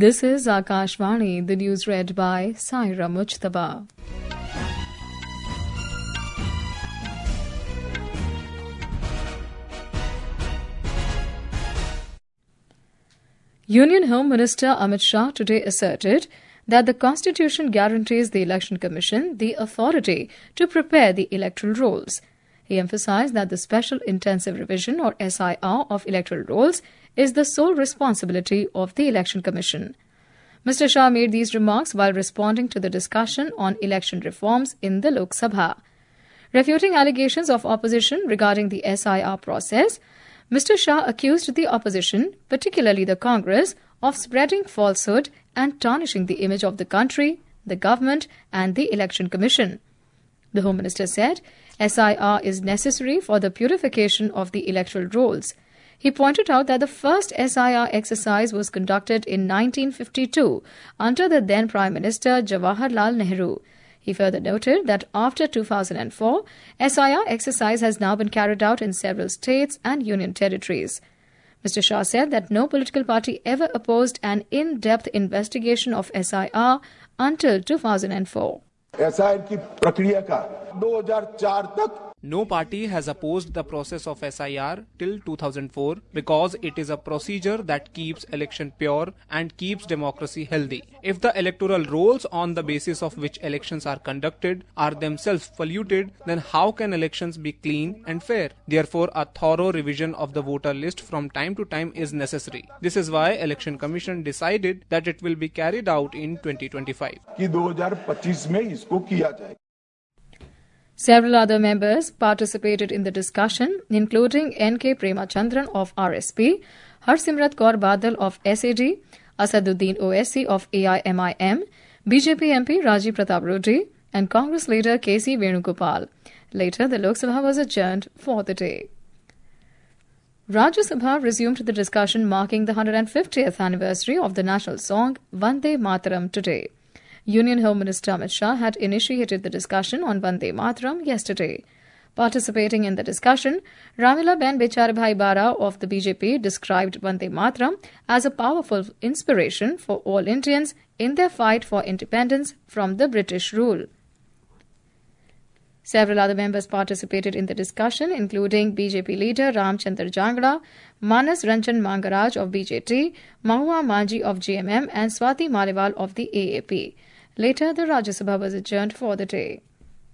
This is Akashvani, the news read by Saira Mujtaba. Union Home Minister Amit Shah today asserted that the Constitution guarantees the Election Commission the authority to prepare the electoral rolls. He emphasized that the Special Intensive Revision or SIR of electoral rolls is the sole responsibility of the Election Commission. Mr. Shah made these remarks while responding to the discussion on election reforms in the Lok Sabha. Refuting allegations of opposition regarding the SIR process, Mr. Shah accused the opposition, particularly the Congress, of spreading falsehood and tarnishing the image of the country, the government and the Election Commission. The Home Minister said SIR is necessary for the purification of the electoral rolls. He pointed out that the first SIR exercise was conducted in 1952 under the then Prime Minister Jawaharlal Nehru. He further noted that after 2004, SIR exercise has now been carried out in several states and union territories. Mr. Shah said that no political party ever opposed an in-depth investigation of SIR until 2004. SIR की प्रक्रिया का 2004 तक No party has opposed the process of SIR till 2004 because it is a procedure that keeps election pure and keeps democracy healthy. If the electoral rolls on the basis of which elections are conducted are themselves polluted, then how can elections be clean and fair? Therefore, a thorough revision of the voter list from time to time is necessary. This is why Election Commission decided that it will be carried out in 2025. कि 2025 में इसको किया जाए. Several other members participated in the discussion, including N.K. Premachandran of RSP, Harsimrat Kaur Badal of SAD, Asaduddin Owaisi of AIMIM, BJP MP Rajiv Pratap Rudy, and Congress leader K.C. Venugopal. Later, the Lok Sabha was adjourned for the day. Rajya Sabha resumed the discussion marking the 150th anniversary of the national song Vande Mataram today. Union Home Minister Amit Shah had initiated the discussion on Vande Mataram yesterday. Participating in the discussion, Ramila Ben Becharabhai Bara of the BJP described Vande Mataram as a powerful inspiration for all Indians in their fight for independence from the British rule. Several other members participated in the discussion, including BJP leader Ramchandar Jangda, Manas Ranjan Mangaraj of BJT, Mahua Manji of GMM and Swati Maliwal of the AAP. Later, the Rajya Sabha was adjourned for the day.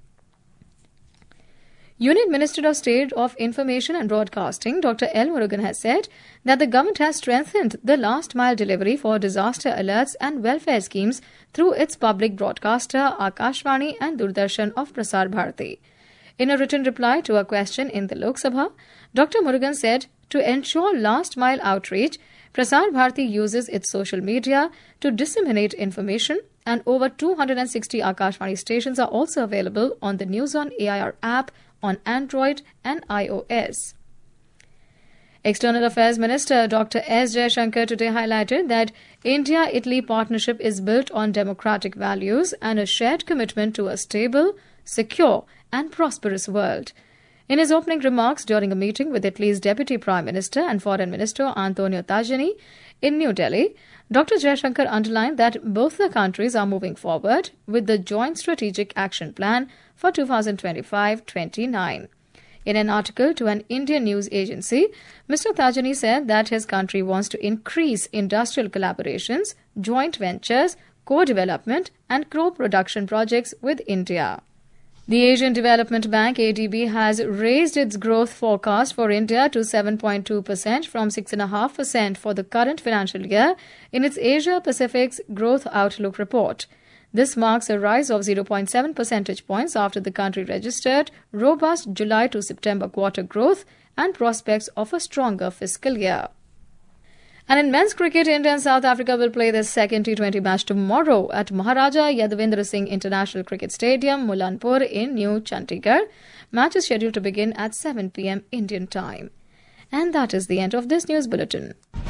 Union Minister of State of Information and Broadcasting, Dr. L. Murugan, has said that the government has strengthened the last-mile delivery for disaster alerts and welfare schemes through its public broadcaster, Akashvani and Doordarshan of Prasar Bharati. In a written reply to a question in the Lok Sabha, Dr. Murugan said, to ensure last-mile outreach, Prasar Bharati uses its social media to disseminate information, and over 260 Akashvani stations are also available on the News on AIR app on Android and iOS. External Affairs Minister Dr. S. Jaishankar today highlighted that India-Italy partnership is built on democratic values and a shared commitment to a stable, secure and prosperous world. In his opening remarks during a meeting with Italy's Deputy Prime Minister and Foreign Minister Antonio Tajani in New Delhi, Dr. Jaishankar underlined that both the countries are moving forward with the Joint Strategic Action Plan for 2025-29. In an article to an Indian news agency, Mr. Tajani said that his country wants to increase industrial collaborations, joint ventures, co-development and co-production projects with India. The Asian Development Bank ADB has raised its growth forecast for India to 7.2% from 6.5% for the current financial year in its Asia-Pacific's Growth Outlook report. This marks a rise of 0.7 percentage points after the country registered robust July to September quarter growth and prospects of a stronger fiscal year. And in men's cricket, India and South Africa will play their second T20 match tomorrow at Maharaja Yadavendra Singh International Cricket Stadium, Mulanpur in New Chandigarh. Match is scheduled to begin at 7 p.m. Indian time. And that is the end of this news bulletin.